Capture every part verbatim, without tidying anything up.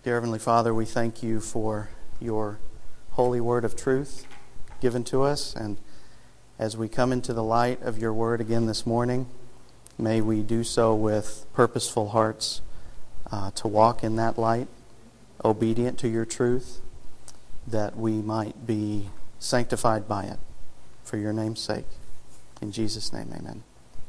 Dear Heavenly Father, we thank you for your holy word of truth given to us. And as we come into the light of your word again this morning, may we do so with purposeful hearts uh, to walk in that light, obedient to your truth, that we might be sanctified by it. For your name's sake. In Jesus' name, amen.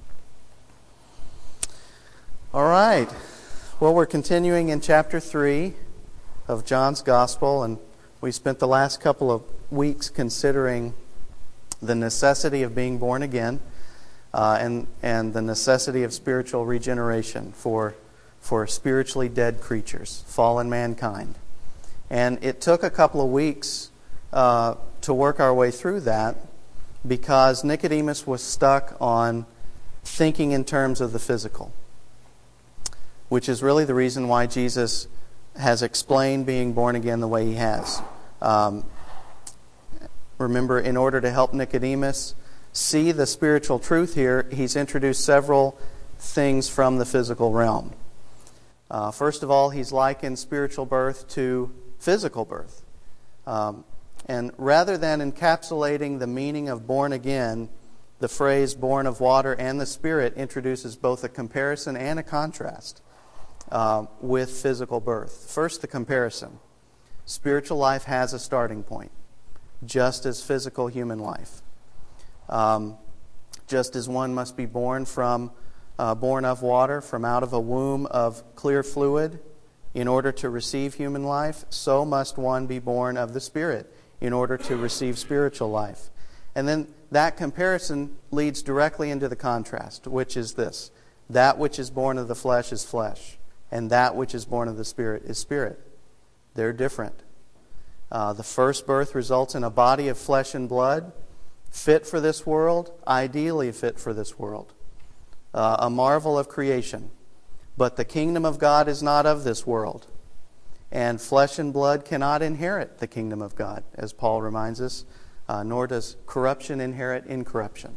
All right. Well, we're continuing in chapter three of John's Gospel, and we spent the last couple of weeks considering the necessity of being born again uh, and and the necessity of spiritual regeneration for for spiritually dead creatures, fallen mankind. And it took a couple of weeks uh, to work our way through that because Nicodemus was stuck on thinking in terms of the physical, which is really the reason why Jesus has explained being born again the way he has. Um, remember, in order to help Nicodemus see the spiritual truth here, he's introduced several things from the physical realm. Uh, first of all, he's likened spiritual birth to physical birth. Um, and rather than encapsulating the meaning of born again, the phrase born of water and the Spirit introduces both a comparison and a contrast Uh, with physical birth. First, the comparison. Spiritual life has a starting point, just as physical human life. Um, just as one must be born from, uh, born of water, from out of a womb of clear fluid, in order to receive human life, so must one be born of the Spirit in order to receive spiritual life. And then that comparison leads directly into the contrast, which is this: that which is born of the flesh is flesh, and that which is born of the Spirit is spirit. They're different. Uh, the first birth results in a body of flesh and blood, fit for this world, ideally fit for this world. Uh, a marvel of creation. But the kingdom of God is not of this world. And flesh and blood cannot inherit the kingdom of God, as Paul reminds us, uh, nor does corruption inherit incorruption.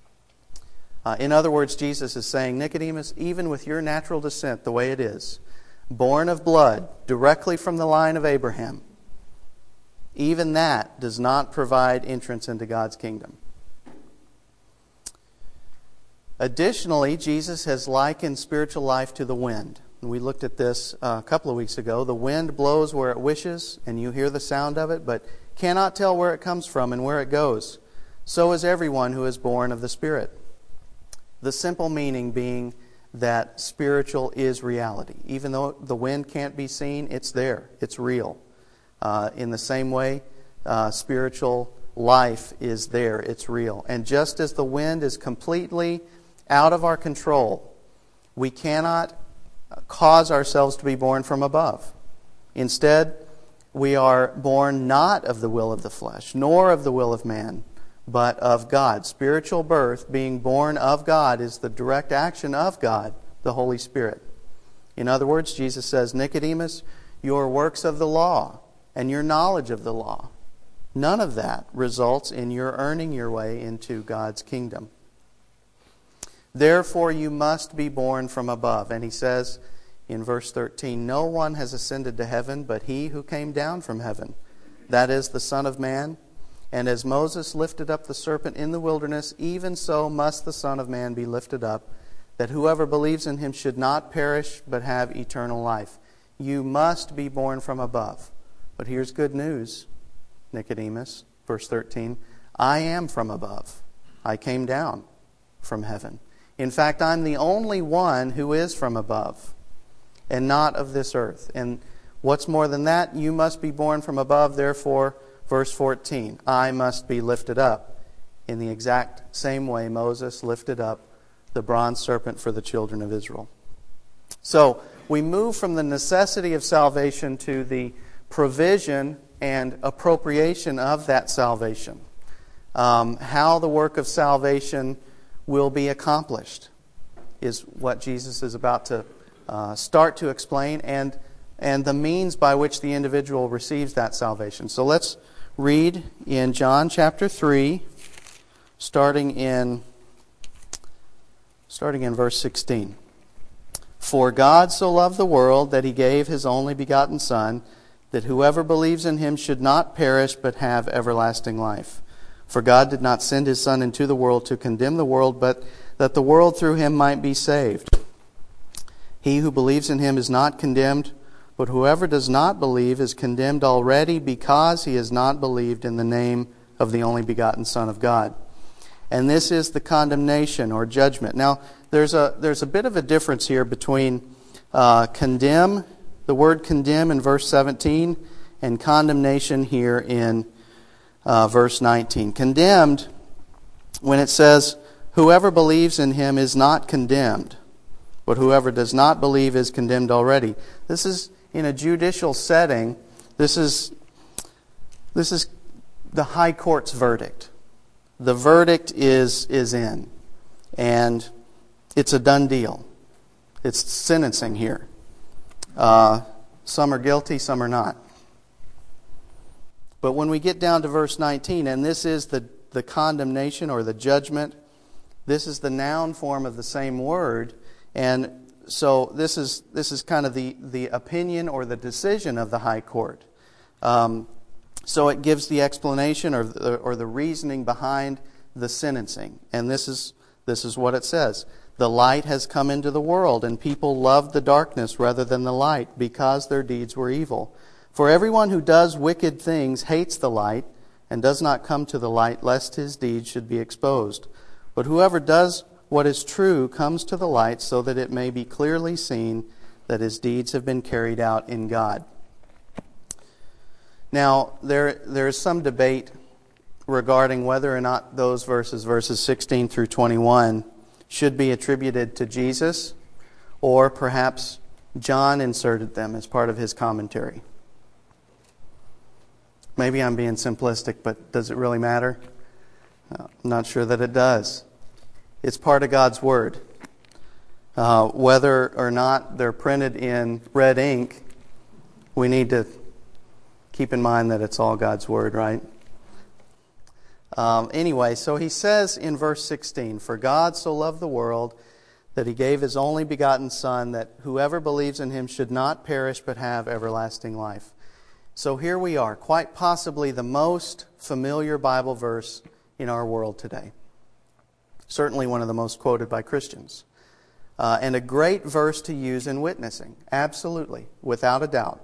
Uh, in other words, Jesus is saying, Nicodemus, even with your natural descent the way it is, born of blood, directly from the line of Abraham, even that does not provide entrance into God's kingdom. Additionally, Jesus has likened spiritual life to the wind. We looked at this uh, a couple of weeks ago. The wind blows where it wishes, and you hear the sound of it, but cannot tell where it comes from and where it goes. So is everyone who is born of the Spirit. The simple meaning being that spiritual is reality. Even though the wind can't be seen, it's there. It's real. Uh, in the same way, uh, spiritual life is there. It's real. And just as the wind is completely out of our control, we cannot cause ourselves to be born from above. Instead, we are born not of the will of the flesh, nor of the will of man, but of God. Spiritual birth, being born of God, is the direct action of God, the Holy Spirit. In other words, Jesus says, Nicodemus, your works of the law and your knowledge of the law, none of that results in your earning your way into God's kingdom. Therefore, you must be born from above. And he says in verse thirteen, no one has ascended to heaven but he who came down from heaven, that is the Son of Man. And as Moses lifted up the serpent in the wilderness, even so must the Son of Man be lifted up, that whoever believes in him should not perish, but have eternal life. You must be born from above. But here's good news, Nicodemus, verse thirteen. I am from above. I came down from heaven. In fact, I'm the only one who is from above, and not of this earth. And what's more than that, you must be born from above, therefore, verse fourteen, I must be lifted up in the exact same way Moses lifted up the bronze serpent for the children of Israel. So we move from the necessity of salvation to the provision and appropriation of that salvation. Um, how the work of salvation will be accomplished is what Jesus is about to uh, start to explain, and, and the means by which the individual receives that salvation. So let's read in John chapter three, starting in starting in verse sixteen. For God so loved the world that he gave his only begotten Son, that whoever believes in him should not perish but have everlasting life. For God did not send his Son into the world to condemn the world, but that the world through him might be saved. He who believes in him is not condemned, but whoever does not believe is condemned already, because he has not believed in the name of the only begotten Son of God. And this is the condemnation or judgment. Now, there's a there's a bit of a difference here between uh, condemn, the word condemn in verse seventeen, and condemnation here in uh, verse nineteen. Condemned, when it says, whoever believes in him is not condemned, but whoever does not believe is condemned already. This is in a judicial setting. This is this is the high court's verdict. The verdict is is in, and it's a done deal. It's sentencing here. Uh, some are guilty, some are not. But when we get down to verse nineteen, and this is the, the condemnation or the judgment, this is the noun form of the same word, and so this is this is kind of the, the opinion or the decision of the high court. Um, so it gives the explanation or the, or the reasoning behind the sentencing. And this is this is what it says. The light has come into the world, and people loved the darkness rather than the light, because their deeds were evil. For everyone who does wicked things hates the light, and does not come to the light, lest his deeds should be exposed. But whoever does what is true comes to the light, so that it may be clearly seen that his deeds have been carried out in God. Now, there there is some debate regarding whether or not those verses, verses sixteen through twenty-one, should be attributed to Jesus, or perhaps John inserted them as part of his commentary. Maybe I'm being simplistic, but does it really matter? I'm not sure that it does. It's part of God's Word. Uh, whether or not they're printed in red ink, we need to keep in mind that it's all God's Word, right? Um, anyway, so he says in verse sixteen, for God so loved the world that he gave his only begotten Son, that whoever believes in him should not perish but have everlasting life. So here we are, quite possibly the most familiar Bible verse in our world today. Certainly one of the most quoted by Christians. Uh, and a great verse to use in witnessing, absolutely, without a doubt.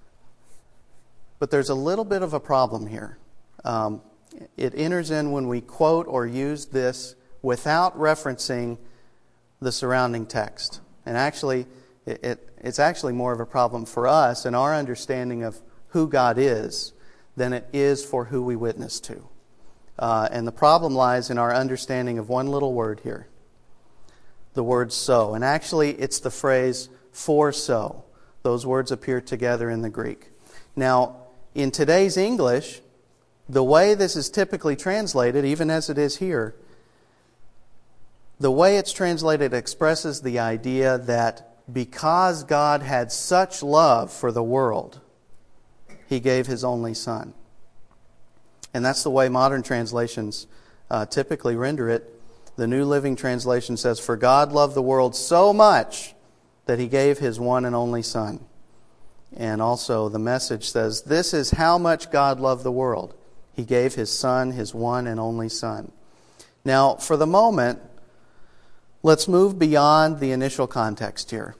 But there's a little bit of a problem here. Um, it enters in when we quote or use this without referencing the surrounding text. And actually, it, it, it's actually more of a problem for us in our understanding of who God is than it is for who we witness to. Uh, and the problem lies in our understanding of one little word here, the word so. And actually, it's the phrase for so. Those words appear together in the Greek. Now, in today's English, the way this is typically translated, even as it is here, the way it's translated expresses the idea that because God had such love for the world, he gave his only Son. And that's the way modern translations uh, typically render it. The New Living Translation says, for God loved the world so much that he gave his one and only Son. And also the Message says, this is how much God loved the world. He gave his Son, his one and only Son. Now, for the moment, let's move beyond the initial context here.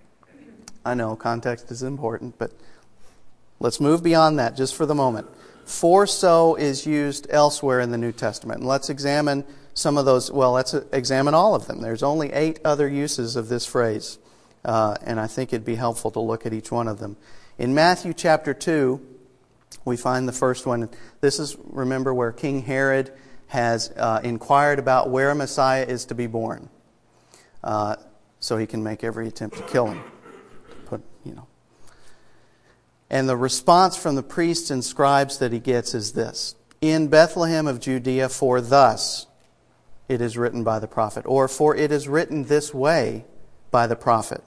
I know context is important, but let's move beyond that just for the moment. For so is used elsewhere in the New Testament. And let's examine some of those. Well, let's examine all of them. There's only eight other uses of this phrase. Uh, and I think it'd be helpful to look at each one of them. In Matthew chapter two, we find the first one. This is, remember, where King Herod has uh, inquired about where Messiah is to be born. Uh, so he can make every attempt to kill him. Put, you know. And the response from the priests and scribes that he gets is this: in Bethlehem of Judea, for thus it is written by the prophet, or for it is written this way by the prophet.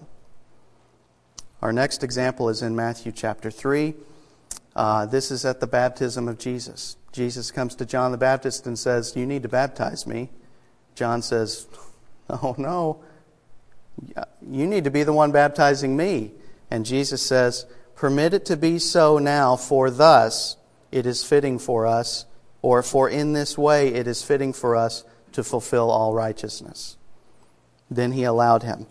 Our next example is in Matthew chapter three. Uh, this is at the baptism of Jesus. Jesus comes to John the Baptist and says, you need to baptize me. John says, oh no, You need to be the one baptizing me. And Jesus says, permit it to be so now, for thus it is fitting for us, or for in this way it is fitting for us to fulfill all righteousness. Then he allowed him.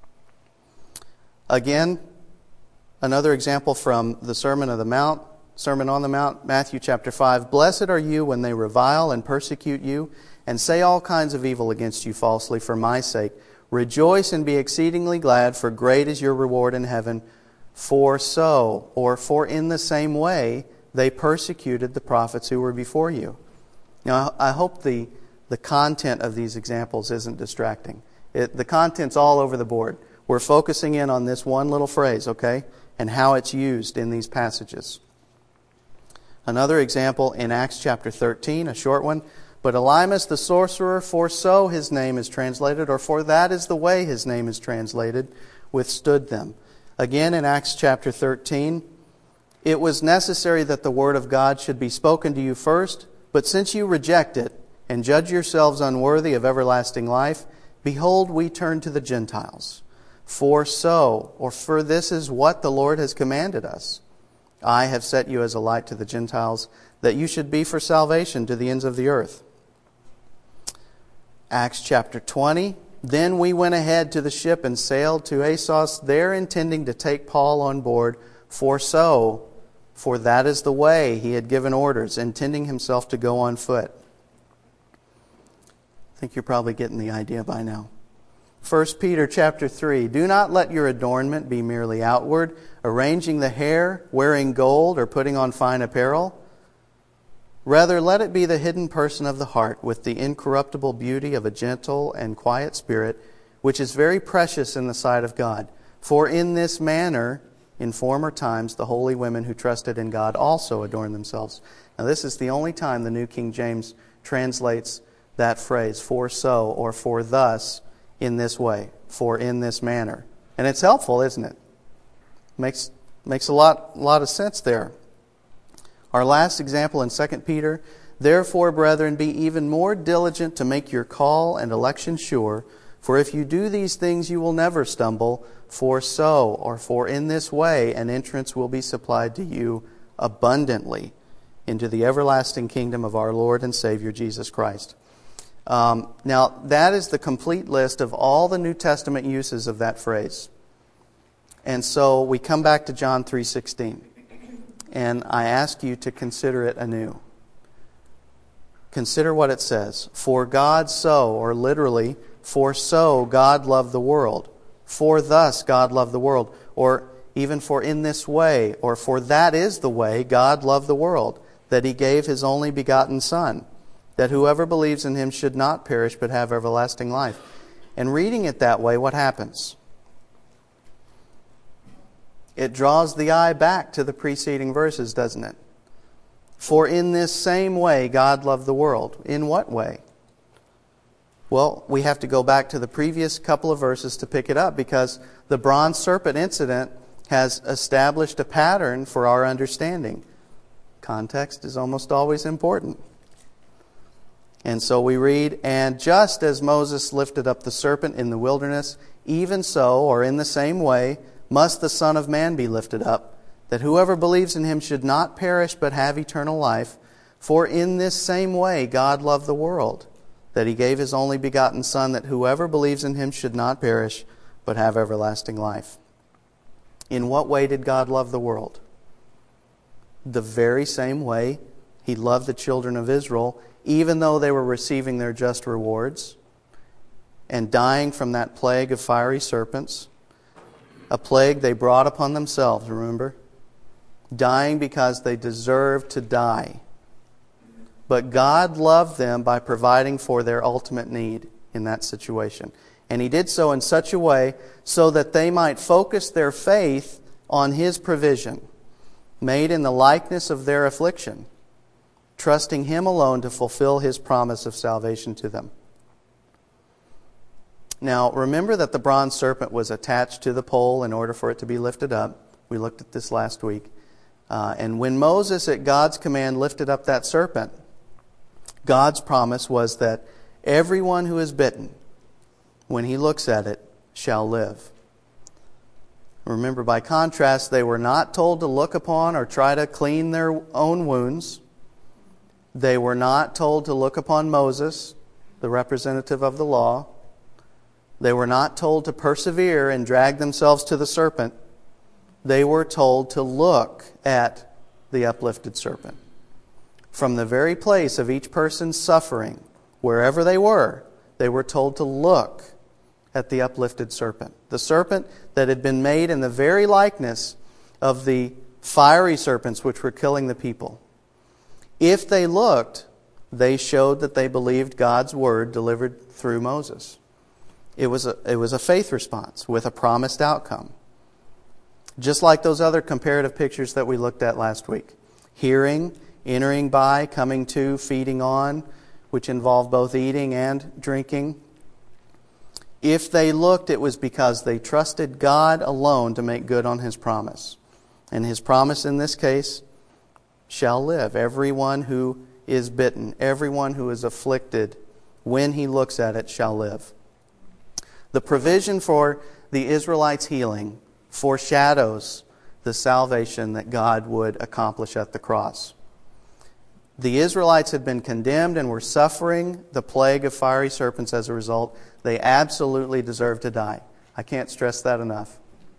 Again, another example from the Sermon of the Mount, Sermon on the Mount, Matthew chapter five. Blessed are you when they revile and persecute you, and say all kinds of evil against you falsely for my sake. Rejoice and be exceedingly glad, for great is your reward in heaven. For so, or for in the same way, they persecuted the prophets who were before you. Now, I hope the, the content of these examples isn't distracting. It, the content's all over the board. We're focusing in on this one little phrase, okay, and how it's used in these passages. Another example in Acts chapter thirteen, a short one. But Elymas the sorcerer, for so his name is translated, or for that is the way his name is translated, withstood them. Again in Acts chapter thirteen, it was necessary that the word of God should be spoken to you first, but since you reject it and judge yourselves unworthy of everlasting life, behold, we turn to the Gentiles. For so, or for this is what the Lord has commanded us. I have set you as a light to the Gentiles, that you should be for salvation to the ends of the earth. Acts chapter twenty. Then we went ahead to the ship and sailed to Assos, there intending to take Paul on board. For so, for that is the way he had given orders, intending himself to go on foot. I think you're probably getting the idea by now. First Peter chapter three. Do not let your adornment be merely outward, arranging the hair, wearing gold, or putting on fine apparel. Rather, let it be the hidden person of the heart, with the incorruptible beauty of a gentle and quiet spirit, which is very precious in the sight of God. For in this manner, in former times, the holy women who trusted in God also adorned themselves. Now, this is the only time the New King James translates that phrase, for so, or for thus, in this way, for in this manner. And it's helpful, isn't it? Makes, makes a lot, lot of sense there. Our last example in Second Peter, therefore, brethren, be even more diligent to make your call and election sure, for if you do these things you will never stumble, for so, or for in this way, an entrance will be supplied to you abundantly into the everlasting kingdom of our Lord and Savior Jesus Christ. Um, now, that is the complete list of all the New Testament uses of that phrase. And so we come back to John three sixteen. And I ask you to consider it anew. Consider what it says. For God so, or literally, for so God loved the world. For thus God loved the world. Or even for in this way, or for that is the way God loved the world, that He gave His only begotten Son, that whoever believes in Him should not perish but have everlasting life. And reading it that way, what happens? It draws the eye back to the preceding verses, doesn't it? For in this same way God loved the world. In what way? Well, we have to go back to the previous couple of verses to pick it up, because the bronze serpent incident has established a pattern for our understanding. Context is almost always important. And so we read, and just as Moses lifted up the serpent in the wilderness, even so, or in the same way, must the Son of Man be lifted up, that whoever believes in Him should not perish but have eternal life. For in this same way God loved the world, that He gave His only begotten Son, that whoever believes in Him should not perish but have everlasting life. In what way did God love the world? The very same way He loved the children of Israel, even though they were receiving their just rewards and dying from that plague of fiery serpents. A plague they brought upon themselves, remember? Dying because they deserved to die. But God loved them by providing for their ultimate need in that situation. And He did so in such a way so that they might focus their faith on His provision, made in the likeness of their affliction, trusting Him alone to fulfill His promise of salvation to them. Now, remember that the bronze serpent was attached to the pole in order for it to be lifted up. We looked at this last week. Uh, and when Moses, at God's command, lifted up that serpent, God's promise was that everyone who is bitten, when he looks at it, shall live. Remember, by contrast, they were not told to look upon or try to clean their own wounds. They were not told to look upon Moses, the representative of the law. They were not told to persevere and drag themselves to the serpent. They were told to look at the uplifted serpent. From the very place of each person's suffering, wherever they were, they were told to look at the uplifted serpent. The serpent that had been made in the very likeness of the fiery serpents which were killing the people. If they looked, they showed that they believed God's word delivered through Moses. It was a, it was a faith response with a promised outcome. Just like those other comparative pictures that we looked at last week. Hearing, entering by, coming to, feeding on, which involved both eating and drinking. If they looked, it was because they trusted God alone to make good on His promise. And His promise in this case shall live. Everyone who is bitten, everyone who is afflicted, when he looks at it, shall live. The provision for the Israelites' healing foreshadows the salvation that God would accomplish at the cross. The Israelites had been condemned and were suffering the plague of fiery serpents as a result. They absolutely deserved to die. I can't stress that enough.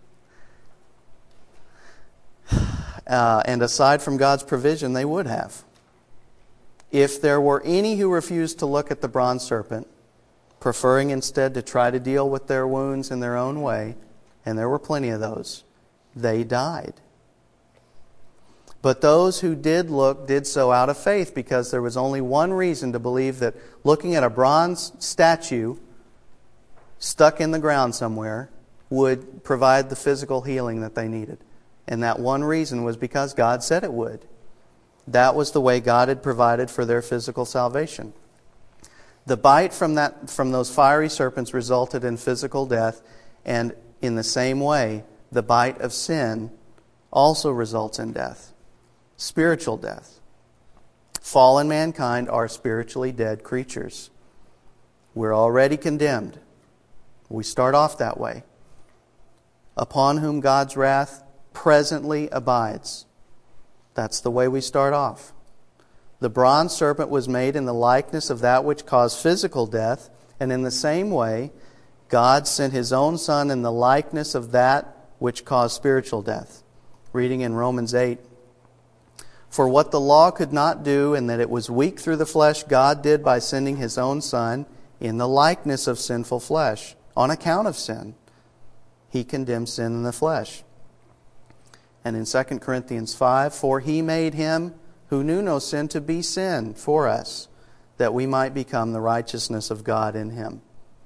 Uh, and aside from God's provision, they would have. If there were any who refused to look at the bronze serpent, preferring instead to try to deal with their wounds in their own way, and there were plenty of those, they died. But those who did look did so out of faith, because there was only one reason to believe that looking at a bronze statue stuck in the ground somewhere would provide the physical healing that they needed. And that one reason was because God said it would. That was the way God had provided for their physical salvation. The bite from that from those fiery serpents resulted in physical death, and in the same way, the bite of sin also results in death, spiritual death. Fallen mankind are spiritually dead creatures. We're already condemned. We start off that way. Upon whom God's wrath presently abides. That's the way we start off. The bronze serpent was made in the likeness of that which caused physical death, and in the same way, God sent His own Son in the likeness of that which caused spiritual death. Reading in Romans eight. For what the law could not do, and that it was weak through the flesh, God did by sending His own Son in the likeness of sinful flesh. On account of sin, He condemned sin in the flesh. And in Second Corinthians five, for He made Him who knew no sin to be sin for us, that we might become the righteousness of God in Him.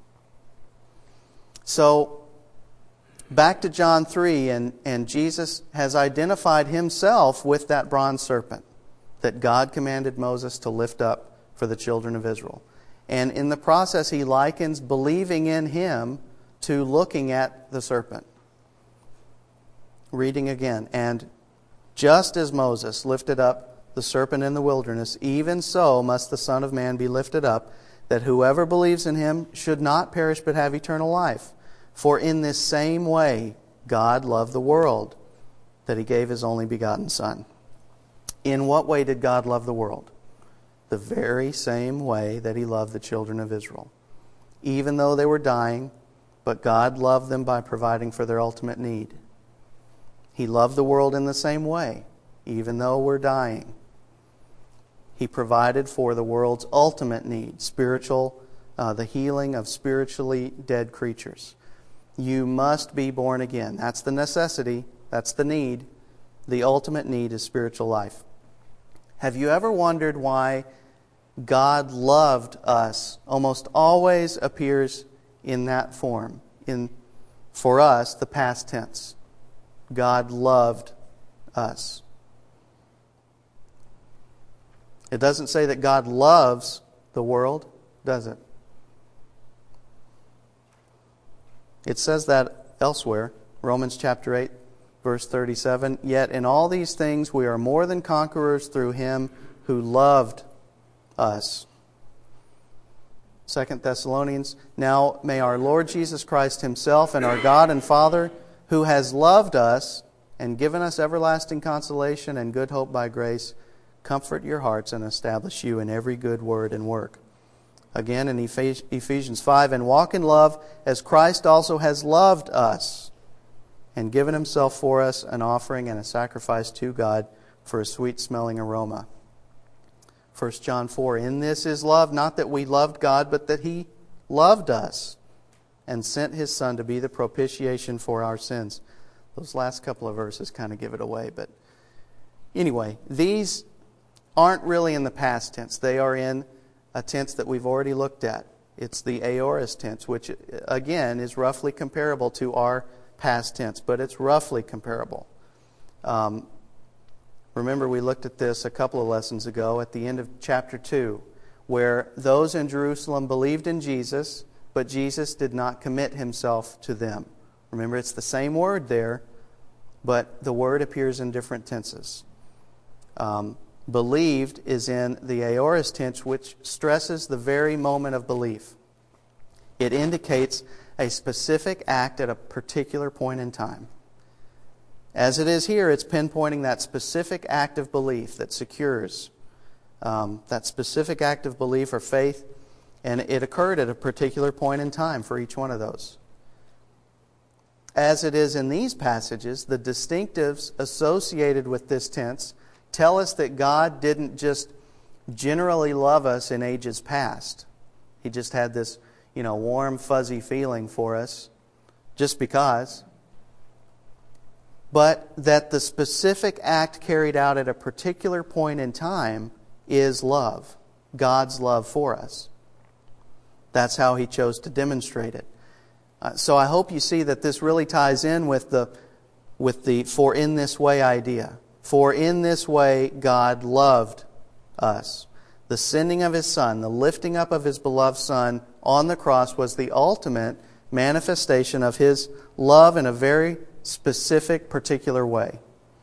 So, back to John three, and, and Jesus has identified Himself with that bronze serpent that God commanded Moses to lift up for the children of Israel. And in the process, He likens believing in Him to looking at the serpent. Reading again, and just as Moses lifted up the serpent in the wilderness, even so must the Son of Man be lifted up, that whoever believes in Him should not perish but have eternal life. For in this same way God loved the world, that He gave His only begotten Son. In what way did God love the world? The very same way that He loved the children of Israel. Even though they were dying, but God loved them by providing for their ultimate need. He loved the world in the same way, even though we're dying. He provided for the world's ultimate need, spiritual, uh, the healing of spiritually dead creatures. You must be born again. That's the necessity. That's the need. The ultimate need is spiritual life. Have you ever wondered why God loved us almost always appears in that form? In, for us, the past tense. God loved us. It doesn't say that God loves the world, does it? It says that elsewhere. Romans chapter eight, verse thirty-seven. Yet in all these things we are more than conquerors through Him who loved us. Second Thessalonians, now may our Lord Jesus Christ himself and our God and Father, who has loved us and given us everlasting consolation and good hope by grace, comfort your hearts and establish you in every good word and work. Again in Ephesians five, and walk in love as Christ also has loved us and given himself for us, an offering and a sacrifice to God for a sweet-smelling aroma. First John four, in this is love, not that we loved God, but that he loved us and sent his Son to be the propitiation for our sins. Those last couple of verses kind of give it away. But anyway, these aren't really in the past tense. They are in a tense that we've already looked at. It's the aorist tense, which again is roughly comparable to our past tense, but it's roughly comparable. Um, remember, we looked at this a couple of lessons ago at the end of chapter two, where those in Jerusalem believed in Jesus, but Jesus did not commit himself to them. Remember, it's the same word there, but the word appears in different tenses. Um, believed is in the aorist tense, which stresses the very moment of belief. It indicates a specific act at a particular point in time. As it is here, it's pinpointing that specific act of belief that secures um, that specific act of belief or faith, and it occurred at a particular point in time for each one of those. As it is in these passages, the distinctives associated with this tense tell us that God didn't just generally love us in ages past. He just had this, you know, warm, fuzzy feeling for us just because. But that the specific act carried out at a particular point in time is love, God's love for us. That's how he chose to demonstrate it. Uh, so I hope you see that this really ties in with the with the for in this way idea. For in this way God loved us. The sending of his Son, the lifting up of his beloved Son on the cross was the ultimate manifestation of his love in a very specific, particular way.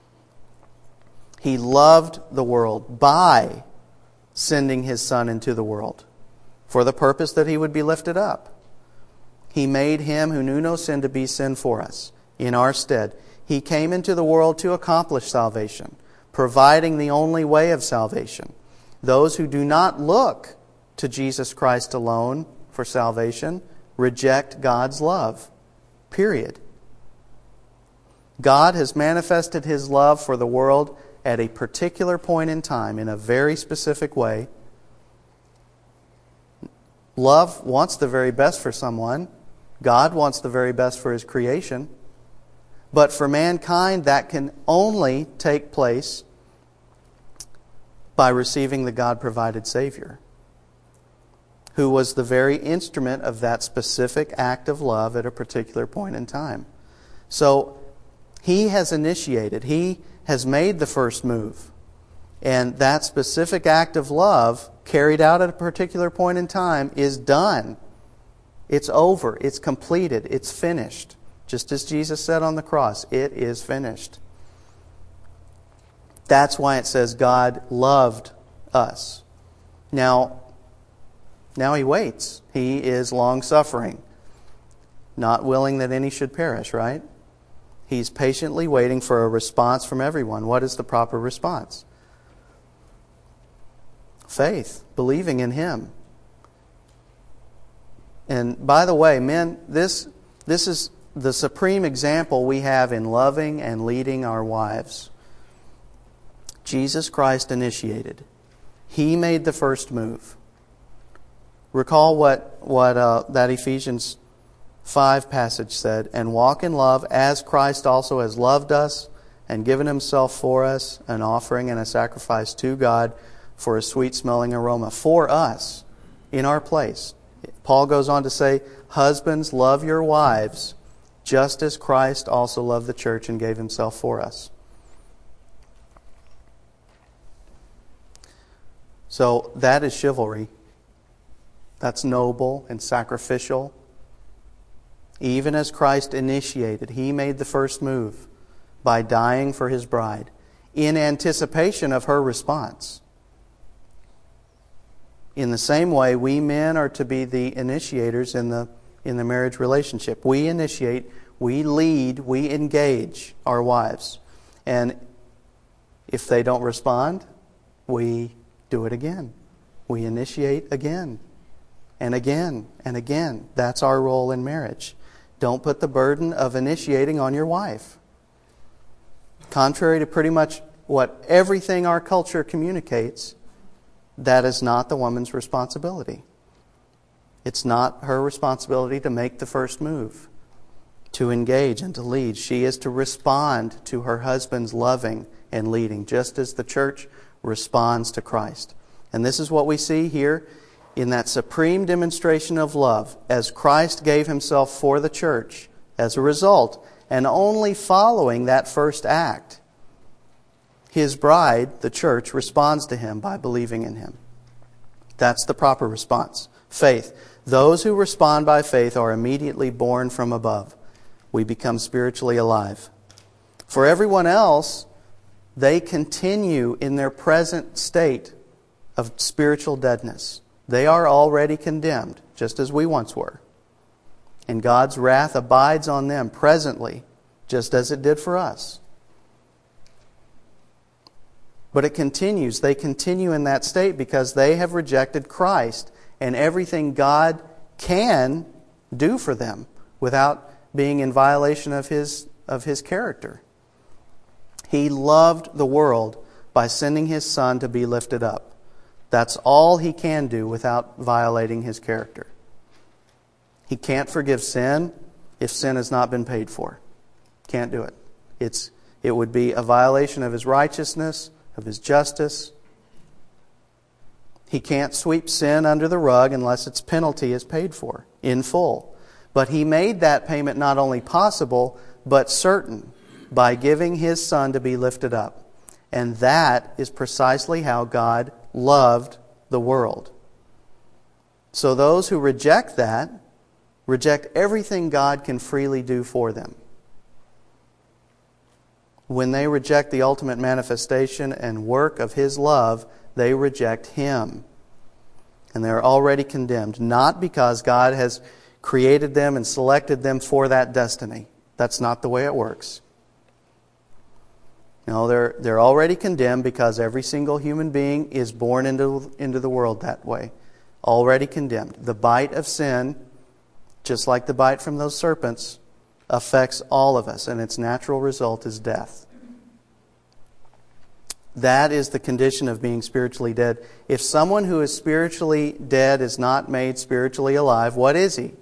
He loved the world by sending his Son into the world for the purpose that he would be lifted up. He made him who knew no sin to be sin for us in our stead. He came into the world to accomplish salvation, providing the only way of salvation. Those who do not look to Jesus Christ alone for salvation reject God's love. Period. God has manifested his love for the world at a particular point in time in a very specific way. Love wants the very best for someone. God wants the very best for his creation. But for mankind, that can only take place by receiving the God-provided Savior, who was the very instrument of that specific act of love at a particular point in time. So he has initiated, he has made the first move. And that specific act of love carried out at a particular point in time is done. It's over. It's completed. It's finished. Just as Jesus said on the cross, it is finished. That's why it says God loved us. Now, now he waits. He is long-suffering, not willing that any should perish, right? He's patiently waiting for a response from everyone. What is the proper response? Faith, believing in him. And by the way, men, this this is the supreme example we have in loving and leading our wives. Jesus Christ initiated. He made the first move. Recall what, what uh, that Ephesians five passage said, and walk in love as Christ also has loved us and given himself for us, an offering and a sacrifice to God for a sweet-smelling aroma. For us, in our place. Paul goes on to say, husbands, love your wives, just as Christ also loved the church and gave himself for us. So that is chivalry. That's noble and sacrificial. Even as Christ initiated, he made the first move by dying for his bride in anticipation of her response. In the same way, we men are to be the initiators in the in the marriage relationship. We initiate, we lead, we engage our wives. And if they don't respond, we do it again. We initiate again and again and again. That's our role in marriage. Don't put the burden of initiating on your wife. Contrary to pretty much what everything our culture communicates, that is not the woman's responsibility. It's not her responsibility to make the first move, to engage and to lead. She is to respond to her husband's loving and leading, just as the church responds to Christ. And this is what we see here in that supreme demonstration of love, as Christ gave himself for the church. As a result, and only following that first act, his bride, the church, responds to him by believing in him. That's the proper response. Faith. Those who respond by faith are immediately born from above. We become spiritually alive. For everyone else, they continue in their present state of spiritual deadness. They are already condemned, just as we once were. And God's wrath abides on them presently, just as it did for us. But it continues. They continue in that state because they have rejected Christ and everything God can do for them without being in violation of His, of His character. He loved the world by sending His Son to be lifted up. That's all He can do without violating His character. He can't forgive sin if sin has not been paid for. Can't do it. It's, it would be a violation of His righteousness, of His justice. He can't sweep sin under the rug unless its penalty is paid for in full. But He made that payment not only possible, but certain by giving His Son to be lifted up. And that is precisely how God loved the world. So those who reject that, reject everything God can freely do for them. When they reject the ultimate manifestation and work of His love, they reject Him. And they're already condemned, not because God has created them and selected them for that destiny. That's not the way it works. No, they're, they're already condemned because every single human being is born into, into the world that way. Already condemned. The bite of sin, just like the bite from those serpents, affects all of us, and its natural result is death. That is the condition of being spiritually dead. If someone who is spiritually dead is not made spiritually alive, what is he?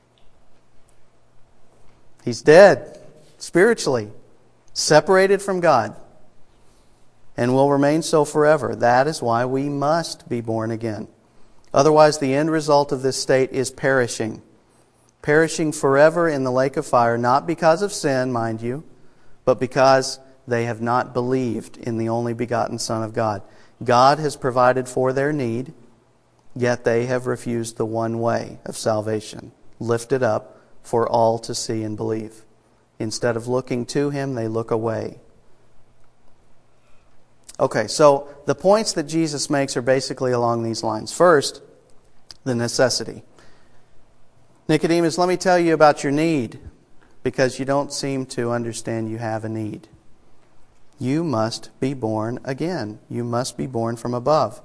He's dead, spiritually, separated from God, and will remain so forever. That is why we must be born again. Otherwise, the end result of this state is perishing. Perishing forever in the lake of fire, not because of sin, mind you, but because they have not believed in the only begotten Son of God. God has provided for their need, yet they have refused the one way of salvation, lifted up for all to see and believe. Instead of looking to Him, they look away. Okay, so the points that Jesus makes are basically along these lines. First, the necessity. Nicodemus, let me tell you about your need, because you don't seem to understand you have a need. You must be born again. You must be born from above.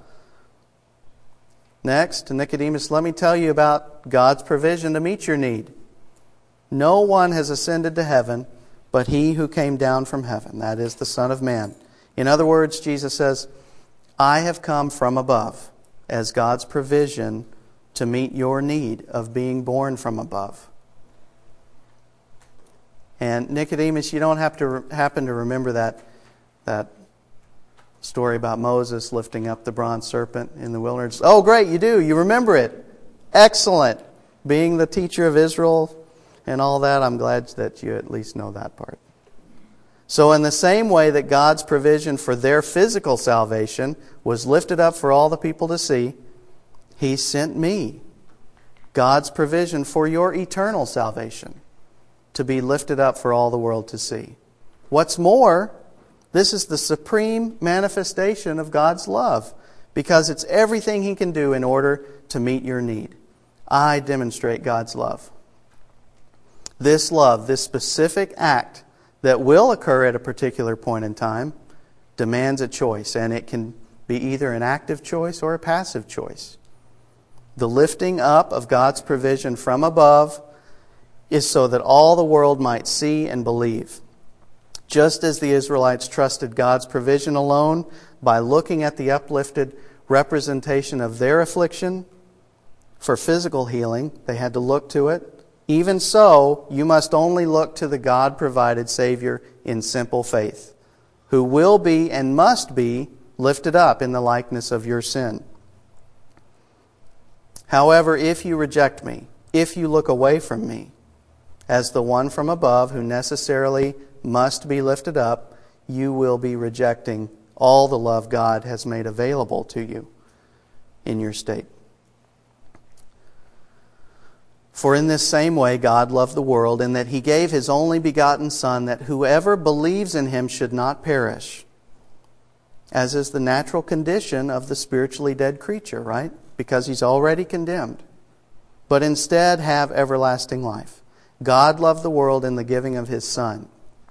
Next, Nicodemus, let me tell you about God's provision to meet your need. No one has ascended to heaven but He who came down from heaven, that is the Son of Man. In other words, Jesus says, I have come from above as God's provision to meet your need of being born from above. And Nicodemus, you don't have to re- happen to remember that, that story about Moses lifting up the bronze serpent in the wilderness. Oh, great, you do. You remember it. Excellent. Being the teacher of Israel and all that, I'm glad that you at least know that part. So in the same way that God's provision for their physical salvation was lifted up for all the people to see, He sent me, God's provision for your eternal salvation, to be lifted up for all the world to see. What's more, this is the supreme manifestation of God's love, because it's everything He can do in order to meet your need. I demonstrate God's love. This love, this specific act that will occur at a particular point in time, demands a choice, and it can be either an active choice or a passive choice. The lifting up of God's provision from above is so that all the world might see and believe. Just as the Israelites trusted God's provision alone by looking at the uplifted representation of their affliction for physical healing, they had to look to it. Even so, you must only look to the God-provided Savior in simple faith, who will be and must be lifted up in the likeness of your sin. However, if you reject me, if you look away from me, as the one from above who necessarily must be lifted up, you will be rejecting all the love God has made available to you in your state. For in this same way God loved the world, in that He gave His only begotten Son, that whoever believes in Him should not perish, as is the natural condition of the spiritually dead creature, right? Because he's already condemned, but instead have everlasting life. God loved the world in the giving of His Son.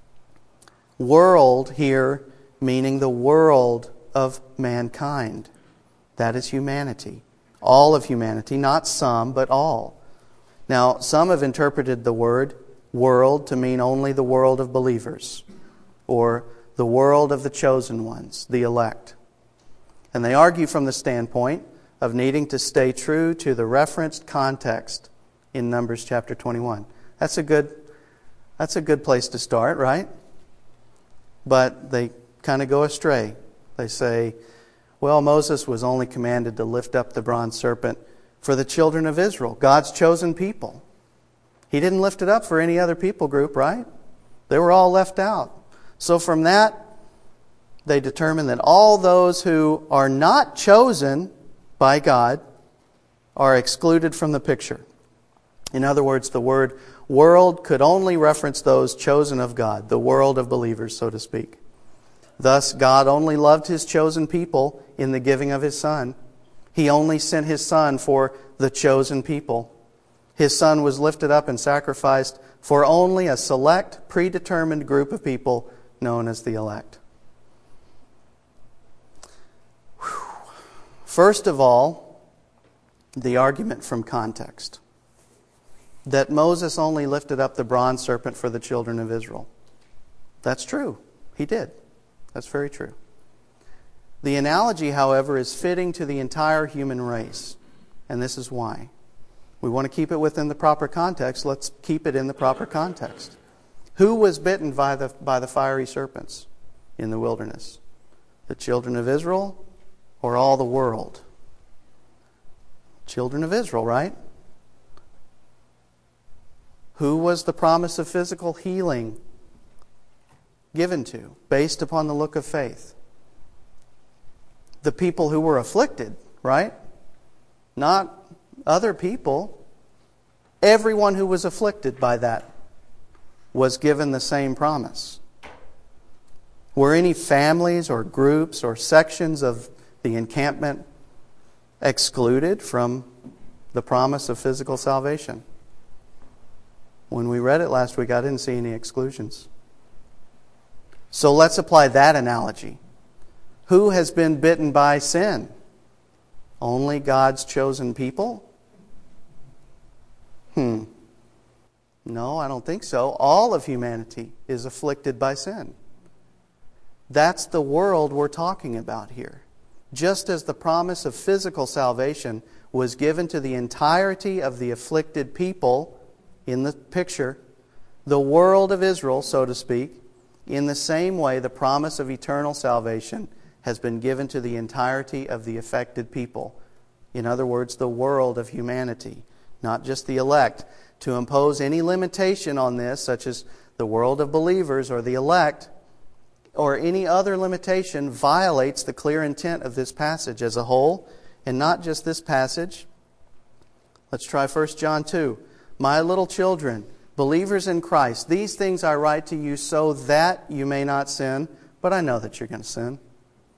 World here meaning the world of mankind. That is humanity. All of humanity, not some, but all. Now, some have interpreted the word world to mean only the world of believers, or the world of the chosen ones, the elect. And they argue from the standpoint of needing to stay true to the referenced context in Numbers chapter twenty-one. That's a good, that's a good place to start, right? But they kind of go astray. They say, well, Moses was only commanded to lift up the bronze serpent for the children of Israel, God's chosen people. He didn't lift it up for any other people group, right? They were all left out. So from that, they determine that all those who are not chosen by God are excluded from the picture. In other words, the word world could only reference those chosen of God, the world of believers, so to speak. Thus, God only loved His chosen people in the giving of His Son. He only sent His Son for the chosen people. His Son was lifted up and sacrificed for only a select, predetermined group of people known as the elect. Whew. First of all, the argument from context. That Moses only lifted up the bronze serpent for the children of Israel. That's true. He did. That's very true. The analogy, however, is fitting to the entire human race. And this is why. We want to keep it within the proper context. Let's keep it in the proper context. Who was bitten by the, by the fiery serpents in the wilderness? The children of Israel or all the world? Children of Israel, right? Who was the promise of physical healing given to, based upon the look of faith? The people who were afflicted, right? Not other people. Everyone who was afflicted by that was given the same promise. Were any families or groups or sections of the encampment excluded from the promise of physical salvation? When we read it last week, I didn't see any exclusions. So let's apply that analogy. Who has been bitten by sin? Only God's chosen people? Hmm. No, I don't think so. All of humanity is afflicted by sin. That's the world we're talking about here. Just as the promise of physical salvation was given to the entirety of the afflicted people in the picture, the world of Israel, so to speak, in the same way the promise of eternal salvation has been given to the entirety of the affected people. In other words, the world of humanity, not just the elect. To impose any limitation on this, such as the world of believers or the elect, or any other limitation, violates the clear intent of this passage as a whole, and not just this passage. Let's try First John two. My little children, believers in Christ, these things I write to you so that you may not sin, but I know that you're going to sin.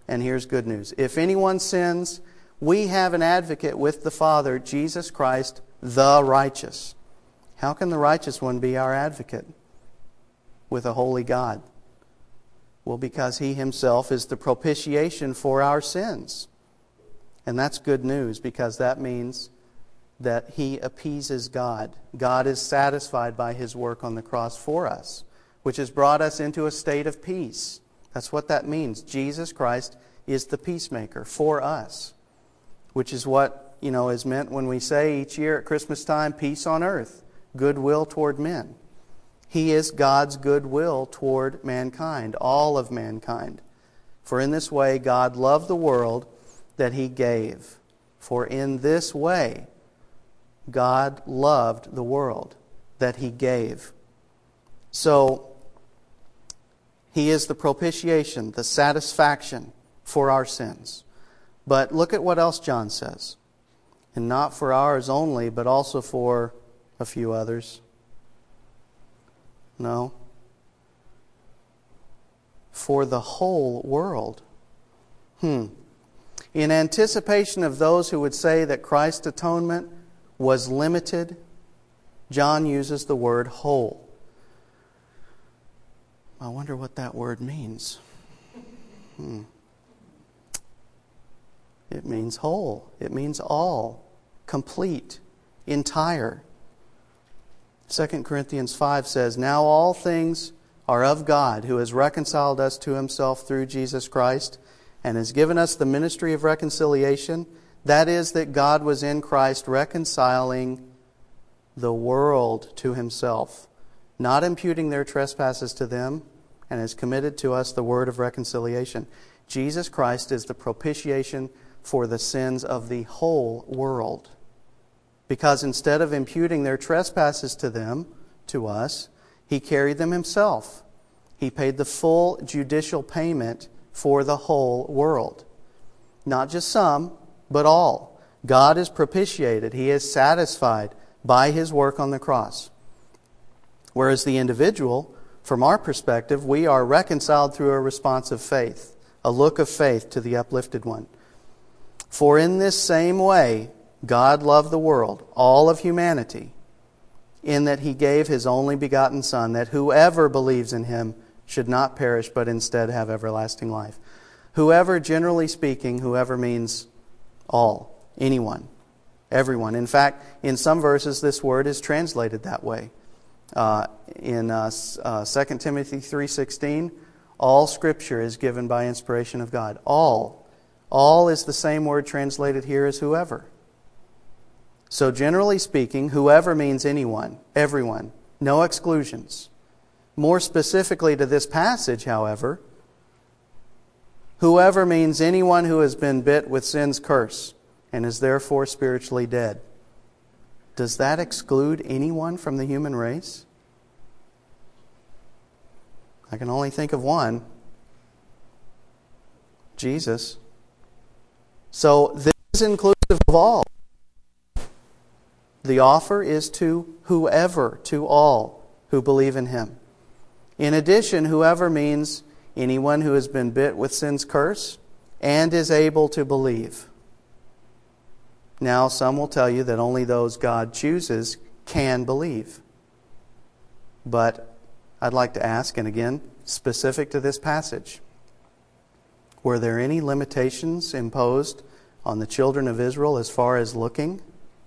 and here's good news. If anyone sins, we have an advocate with the Father, Jesus Christ, the righteous. How can the righteous one be our advocate with a holy God? Well, because He Himself is the propitiation for our sins. And that's good news, because that means that He appeases God. God is satisfied by His work on the cross for us, which has brought us into a state of peace. That's what that means. Jesus Christ is the peacemaker for us, which is what, you know, is meant when we say each year at Christmas time, peace on earth, goodwill toward men. He is God's goodwill toward mankind, all of mankind. For in this way God loved the world that He gave. For in this way God loved the world that He gave. So He is the propitiation, the satisfaction for our sins. But look at what else John says. And not for ours only, but also for a few others. No. For the whole world. Hmm. In anticipation of those who would say that Christ's atonement was limited, John uses the word whole. I wonder what that word means. Hmm. It means whole. It means all, complete, entire. Second Corinthians five says, "Now all things are of God, who has reconciled us to Himself through Jesus Christ, and has given us the ministry of reconciliation. That is, that God was in Christ reconciling the world to Himself, not imputing their trespasses to them, and has committed to us the word of reconciliation." Jesus Christ is the propitiation for the sins of the whole world. Because instead of imputing their trespasses to them, to us, He carried them Himself. He paid the full judicial payment for the whole world. Not just some, but all. God is propitiated. He is satisfied by His work on the cross. Whereas the individual, from our perspective, we are reconciled through a response of faith, a look of faith to the uplifted one. For in this same way, God loved the world, all of humanity, in that He gave His only begotten Son, that whoever believes in Him should not perish, but instead have everlasting life. Whoever, generally speaking, whoever means all, anyone, everyone. In fact, in some verses, this word is translated that way. Uh, in uh, uh, Second Timothy three sixteen, all Scripture is given by inspiration of God. All. All is the same word translated here as whoever. So generally speaking, whoever means anyone, everyone, no exclusions. More specifically to this passage, however, whoever means anyone who has been bit with sin's curse and is therefore spiritually dead. Does that exclude anyone from the human race? I can only think of one. Jesus. So this is inclusive of all. The offer is to whoever, to all who believe in Him. In addition, whoever means anyone who has been bit with sin's curse and is able to believe. Now, some will tell you that only those God chooses can believe. But I'd like to ask, and again, specific to this passage, were there any limitations imposed on the children of Israel as far as looking?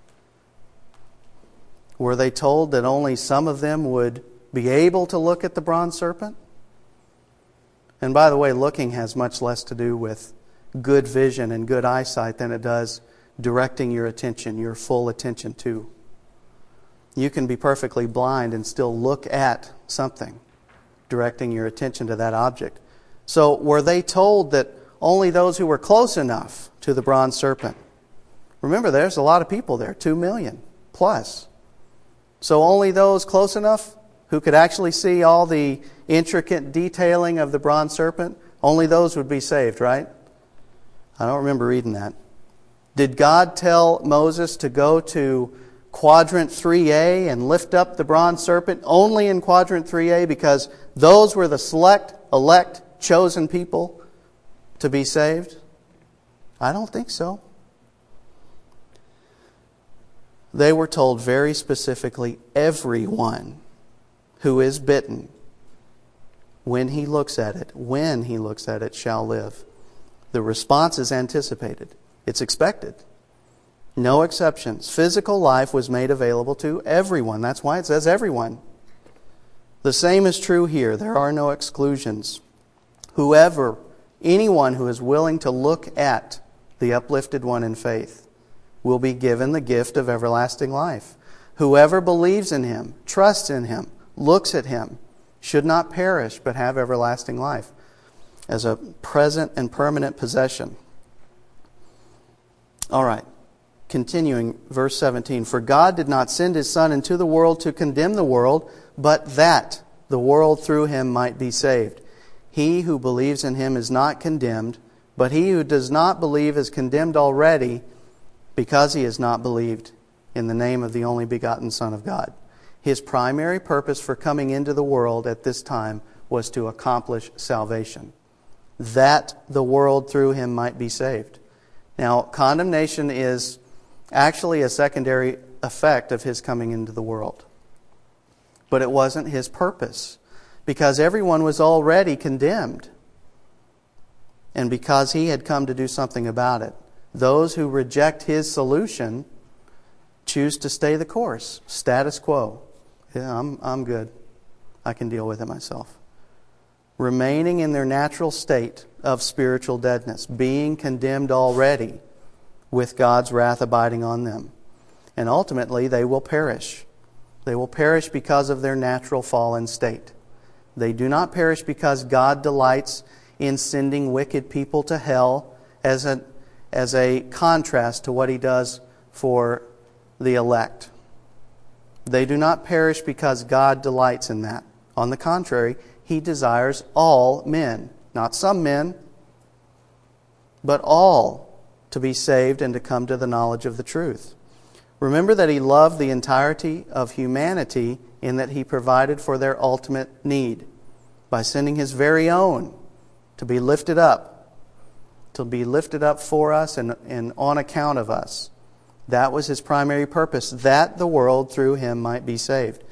Were they told that only some of them would be able to look at the bronze serpent? And by the way, looking has much less to do with good vision and good eyesight than it does directing your attention, your full attention to. You can be perfectly blind and still look at something, directing your attention to that object. So were they told that only those who were close enough to the bronze serpent? Remember, there's a lot of people there, two million plus. So only those close enough who could actually see all the intricate detailing of the bronze serpent, only those would be saved, right? I don't remember reading that. Did God tell Moses to go to quadrant three A and lift up the bronze serpent only in quadrant three A because those were the select, elect, chosen people to be saved? I don't think so. They were told very specifically, everyone who is bitten, when he looks at it, when he looks at it, shall live. The response is anticipated. It's expected. No exceptions. Physical life was made available to everyone. That's why it says everyone. The same is true here. There are no exclusions. Whoever, anyone who is willing to look at the uplifted one in faith, will be given the gift of everlasting life. Whoever believes in Him, trusts in Him, looks at Him, should not perish but have everlasting life as a present and permanent possession. All right. Continuing, verse seventeen. For God did not send His Son into the world to condemn the world, but that the world through Him might be saved. He who believes in Him is not condemned, but he who does not believe is condemned already, because he has not believed in the name of the only begotten Son of God. His primary purpose for coming into the world at this time was to accomplish salvation, that the world through Him might be saved. Now, condemnation is actually a secondary effect of His coming into the world. But it wasn't His purpose, because everyone was already condemned. And because He had come to do something about it, those who reject His solution choose to stay the course. Status quo. Yeah, I'm, I'm good. I can deal with it myself. Remaining in their natural state of spiritual deadness, being condemned already, with God's wrath abiding on them. And ultimately, they will perish. They will perish because of their natural fallen state. They do not perish because God delights in sending wicked people to hell as a, as a contrast to what He does for the elect. They do not perish because God delights in that. On the contrary, He desires all men, not some men, but all, to be saved and to come to the knowledge of the truth. Remember that He loved the entirety of humanity in that He provided for their ultimate need by sending His very own to be lifted up, to be lifted up for us and, and on account of us. That was His primary purpose, that the world through Him might be saved.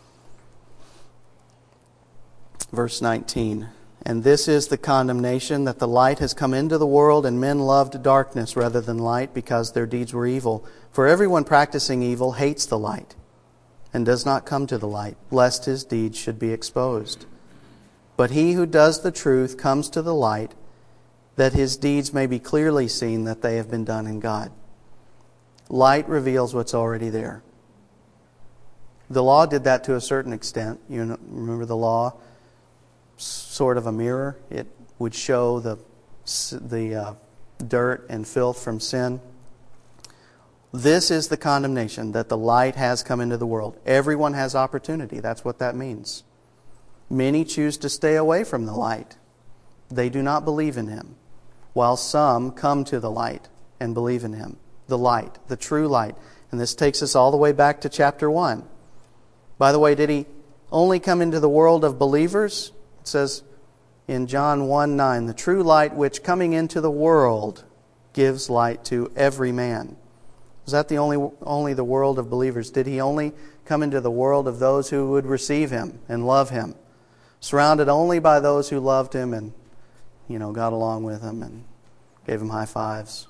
Verse nineteen. And this is the condemnation, that the light has come into the world, and men loved darkness rather than light, because their deeds were evil. For everyone practicing evil hates the light, and does not come to the light, lest his deeds should be exposed. But he who does the truth comes to the light, that his deeds may be clearly seen that they have been done in God. Light reveals what's already there. The law did that to a certain extent. You know, remember the law? Sort of a mirror. It would show the the uh, dirt and filth from sin. This is the condemnation, that the light has come into the world. Everyone has opportunity. That's what that means. Many choose to stay away from the light. They do not believe in Him, while some come to the light and believe in Him. The light, the true light. And this takes us all the way back to chapter one. By the way, did He only come into the world of believers? It says in John one nine, the true light which coming into the world gives light to every man. Was that the only only the world of believers? Did He only come into the world of those who would receive Him and love Him? Surrounded only by those who loved Him and, you know, got along with Him and gave Him high fives?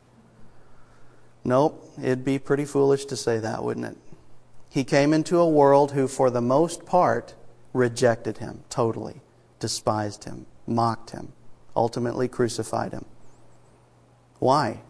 Nope, it'd be pretty foolish to say that, wouldn't it? He came into a world who, for the most part, rejected Him totally, despised Him, mocked Him, ultimately crucified Him. Why?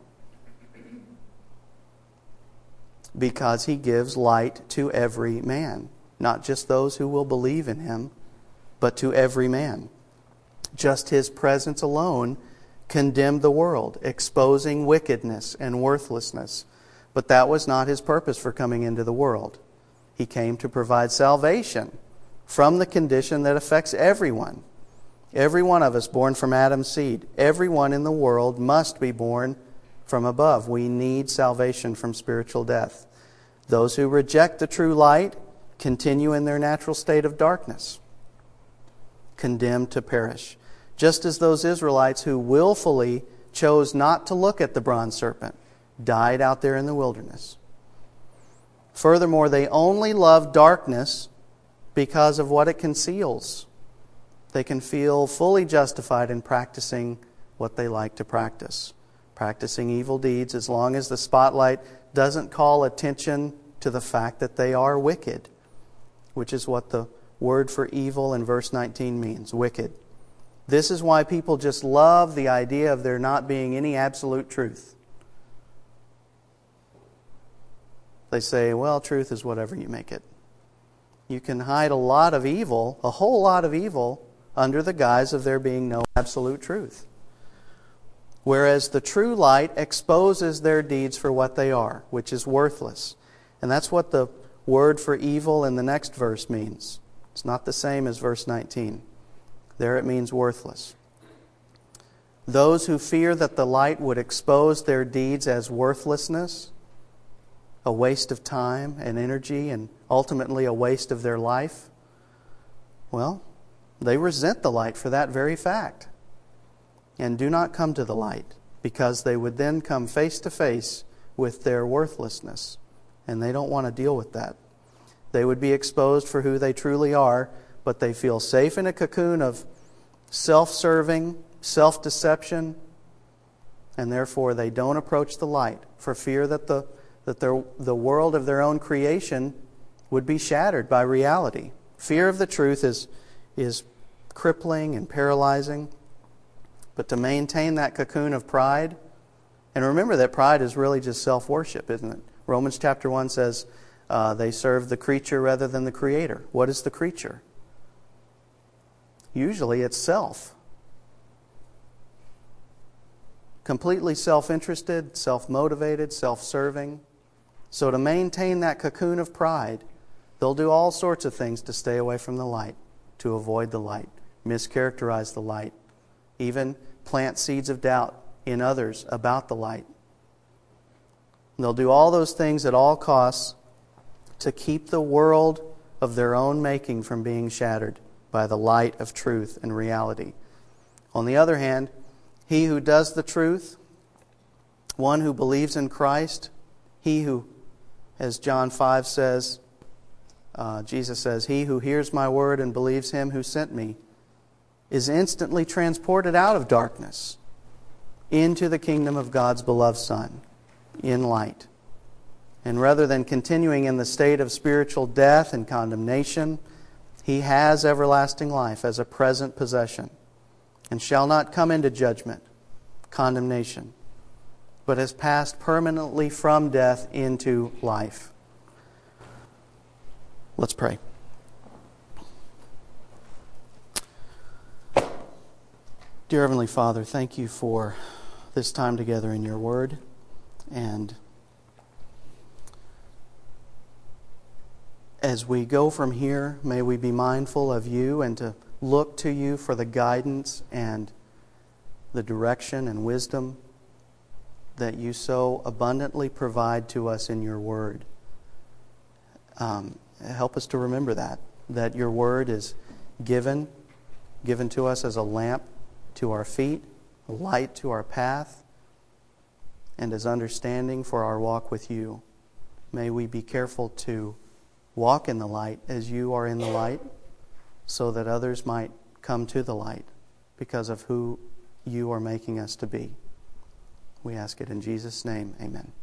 Because He gives light to every man, not just those who will believe in Him, but to every man. Just His presence alone condemned the world, exposing wickedness and worthlessness. But that was not His purpose for coming into the world. He came to provide salvation from the condition that affects everyone. Every one of us born from Adam's seed. Everyone in the world must be born from above. We need salvation from spiritual death. Those who reject the true light continue in their natural state of darkness, condemned to perish. just as those Israelites who willfully chose not to look at the bronze serpent died out there in the wilderness. Furthermore, they only love darkness because of what it conceals. They can feel fully justified in practicing what they like to practice, practicing evil deeds as long as the spotlight doesn't call attention to the fact that they are wicked, which is what the word for evil in verse nineteen means, wicked. This is why people just love the idea of there not being any absolute truth. They say, well, truth is whatever you make it. You can hide a lot of evil, a whole lot of evil, under the guise of there being no absolute truth. Whereas the true light exposes their deeds for what they are, which is worthless. And that's what the word for evil in the next verse means. It's not the same as verse nineteen. There it means worthless. Those who fear that the light would expose their deeds as worthlessness, a waste of time and energy, and ultimately a waste of their life, well, they resent the light for that very fact and do not come to the light, because they would then come face to face with their worthlessness, and they don't want to deal with that. They would be exposed for who they truly are, but they feel safe in a cocoon of self-serving, self-deception, and therefore they don't approach the light for fear that the that their, the world of their own creation would be shattered by reality. Fear of the truth is, is crippling and paralyzing. But to maintain that cocoon of pride, and remember that pride is really just self-worship, isn't it? Romans chapter one says uh, they serve the creature rather than the Creator. What is the creature? Usually it's self. Completely self-interested, self-motivated, self-serving. So to maintain that cocoon of pride, they'll do all sorts of things to stay away from the light, to avoid the light, mischaracterize the light, even plant seeds of doubt in others about the light. They'll do all those things at all costs to keep the world of their own making from being shattered by the light of truth and reality. On the other hand, he who does the truth, one who believes in Christ, he who, as John five says, uh, Jesus says, he who hears my word and believes him who sent me is instantly transported out of darkness into the kingdom of God's beloved Son, in light. And rather than continuing in the state of spiritual death and condemnation, he has everlasting life as a present possession, and shall not come into judgment, condemnation, but has passed permanently from death into life. Let's pray. Dear Heavenly Father, thank you for this time together in your Word, and as we go from here, may we be mindful of you and to look to you for the guidance and the direction and wisdom that you so abundantly provide to us in your Word. Um, help us to remember that, that your Word is given, given to us as a lamp to our feet, a light to our path, and as understanding for our walk with you. May we be careful to walk in the light as you are in the light, so that others might come to the light because of who you are making us to be. We ask it in Jesus' name. Amen.